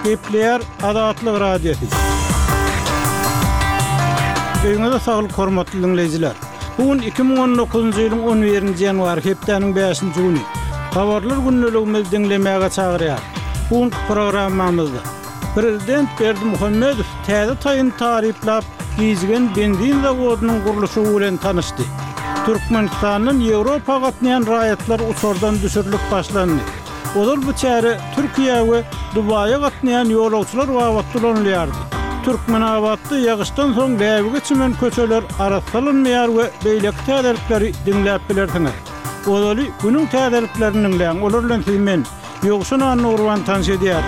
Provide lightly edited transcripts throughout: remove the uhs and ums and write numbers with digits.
Gepleyer Adatlyk radiosu. Öňüňizde saglyk hormatly dinleýijiler. Bugün 2019-njy ýylyň 11-nji ýanwary hepdeniň 5-nji güni. Habarlar günneligimizi dinlemäge çagyrýar. Bu programmamyzda Prezident Berdimuhammedow täze taýyn taryplap gizigen benzin zawodynyň gurulşy bilen tanışdy. Türkmenistanyň Ýewropa gatnaýan raýatlar uçurdan düşürilip başlandy. Olar bu çäre Türkiýe we Dubaýa gatnaýan ýolagçylar wagtlanýardy. Türkmenabadda ýagyşdan soň läbige çimen köçeler arasalynmaýar we beýlek täzelikleri dinläp bilersiňiz. Olaly günüň täzeliklerini dinläň, olar bilen men ýogşuna Nurwan tanşedýär.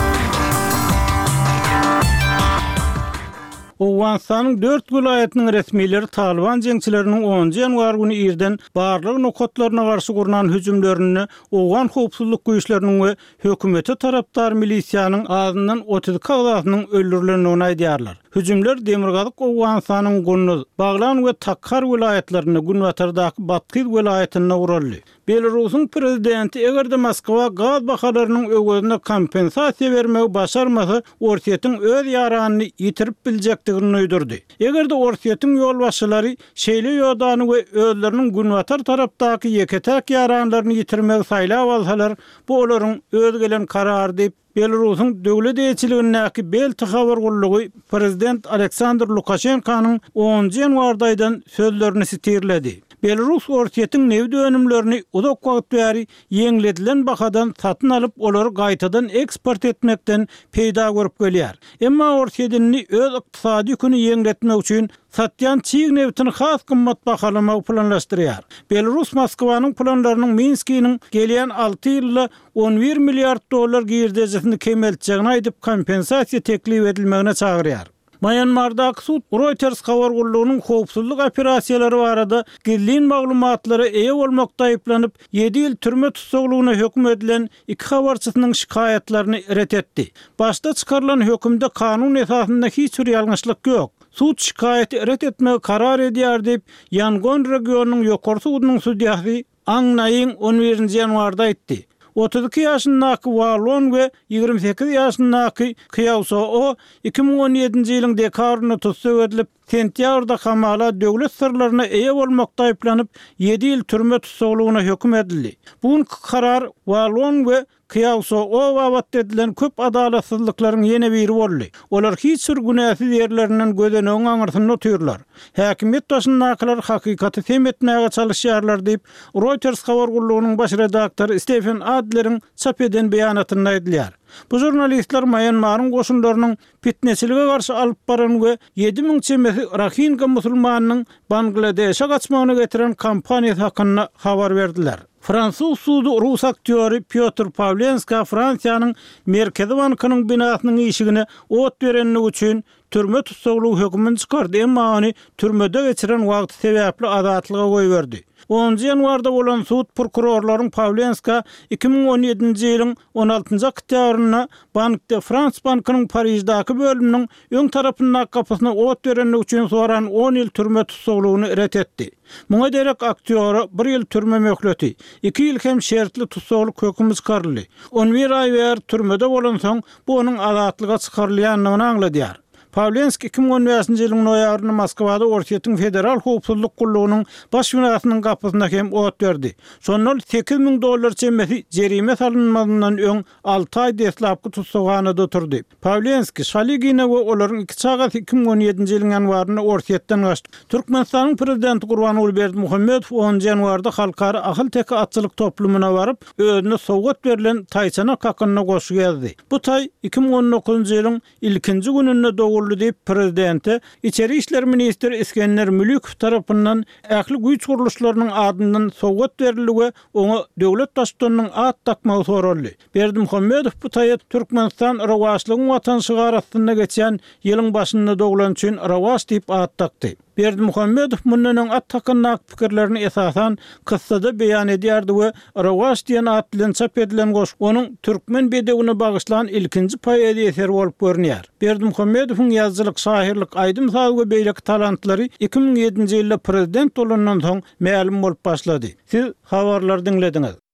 Owganistanyň 4 vilayatynyň resmiýetleri Taliban jeňçileriniň 10-njy ýanwar güni ýerden barlyk nokatlaryna garşy gurulan hüjümlerini Owgan howpsuzlyk güýçleriniň we hökümeti tarapdar milisiýanyň azyndan 30 kagdasynyň öldürilendigini aýdýarlar. Hüjümler Demirgazyk Owganistanyň Gurnuz, Baglan we Takkar vilayatlaryny Günwatardaky Batkyz vilayatyna uraldy. Belarusyň prezidenti egerde Moskwa gaz bahalarynyň öwgüne kompensasiýa bermegi başarmasa, Orsiýetiň öz ýaranyny ýitirip biljekdigini öýdürdi. Egerde Orsiýetiň ýolbaşçylary şeýle ýodany we özleriniň Günwatar tarapdaky ýeketäk ýaranlaryny ýitirmegi saýlap alsalar, bu olaryň öz gelen karary diýip Belarusyň döwlet eýçiligindäki bel tahawyr gullugy prezident Aleksandr Lukashenkanyň 10-njy ýanwardaýdan sözlerini sitirledi. Belarus Orsiýetiň newde önümlerini uzak wagt bäri ýeňledilen bahadan satyn alyp olary gaýtadan eksport etmekden peýda görüp gelýär. Emma Orsiýetini öz ykdysady ýüküni ýeňletmek üçin satýan çiğ neftini has kymmat bahalamagy planlaşdyrýar. Belarus Moskwanyň planlarynyň Minskiň gelýän 6 ýylda 11 milliard dollar girdejini kemeltjegini aýdyp kompensasiýa teklip edilmegine çagyrýar. Myanmardaky sud Reuters habar gullugynyň howpsuzlyk operasiýalary barada gizlin maglumatlary eýe bolmakda aýplanyp 7 ýyl türme tutsaglygyna hökm edilen 2 habarçysynyň şikayetlerini ret etdi. Başda çykarylan hökümde kanun esasynda hiç bir ýalňyşlyk ýok. Sud şikayeti ret etmege karar edýär diýip Yangon regionunyň ýokary sudynyň судьясy Angnaýyň 11-nji ýanwarda aýtdy. 32 ýaşyndaky Walon we 28 ýaşyndaky Kyawso o 2017-nji ýylyň dekabrynda tutsak edilip sentýabrda kamala döwlet sırlaryna eýe bolmakda aýplanyp 7 ýyl türme tutsaglygyna hökm edildi. Bu karar Walon we Kyawso o wagt edilen köp adalatsızlyklaryň ýene biri boldy. Olar hiç bir günäsiz ýerlerinden gödenegiň aňyrsyny otyrlar. Häkimet başyndakylar hakykaty semetmäge çalışýarlar diýip Reuters habar gullugynyň baş redaktory Stephen Adler'iň çap eden beýanatyny aýdylýar. Bu jurnalistler Myanmaryň goşunlarynyň fitneçilige garşy alyp baran we 7000 çemesi Rohingya musulmanynyň Bangladeşe gaçmagyna getiren kampaniýa hakynda habar berdiler. Fransuz sudu Rus aktýöri Piotr Pavlenska Fransiýanyň Merkezi bankynyň binasynyň işigine ot berenligi üçin türme tutsaglyk hökmüni çykardy, emma ony türmede geçiren wagt sebäpli azatlyga goýberdi. 10-njy ýanwarda bolan sud prokurorlaryň Pavlenska 2017-nji ýylyň 16-njy oktýabryna bankda Frans bankynyň Parisdaky bölüminiň öň tarapyndaky kapysyna ot berenligi üçin soran 10 ýyl türme tutsaglygyny ret etdi. Muňa derek aktýöre 1 ýyl türme möhleti, 2 ýyl hem şertli tutsaglyk hökmü çykaryldy. 11 aý ber türmede bolan soň bu onuň azatlyga çykarylýanyny aňladýar. Pavlenski 2015-nji ýylyň noýabryny Moskwada Orsiýetiň federal howpsuzlyk gullugynyň baş binasynyň gapysyna hem ot berdi. Şonol 8000 dollar çemmesi jerime salynmagyndan öň 6 aý deslapky tutsaganyda oturdy. Pavlenski Shaligina we olaryň 2 çagat 2017-nji ýylyň ýanwaryna Orsiýetden gaçdy. Türkmenistanyň prezidenti Gurbanguly Berdimuhammedow 10-njy ýanwarda halkara ahyl teki atçylyk toplumuna baryp özüne sowgat berilen taýçanak hakyna goşu geldi. Bu taý 2019-njy ýylyň ilkinji gününde diýip prezidenti İçeri İşler Ministri İskender Mülükov tarapyndan ähli güýç guruluşlarynyň adyndan sowgat beriligi oňa döwlet daşdanynyň at takmagy soruldy. Berdimuhammedow bu taýat Türkmenistan rawaçlygyň watanşygy arasynda geçen ýylyň başynda doglan üçin rawaç diýip at takdy. Berdimuhammedow mundan at takyndak pikirlerini esasan kıssada beýan edýärdi we rawaç diýen at bilen çap edilen goş onuň türkmen bedewine bagyşlanan ilkinji poeziýa eseri bolup görünýär. Berdimuhammedowyň ýazgylyk, şairlik, aýdym saly we beýleki talentlary 2007-nji ýylda prezident bolandan soň ma'lum bolup başlady. Siz habarlar dinlediňiz.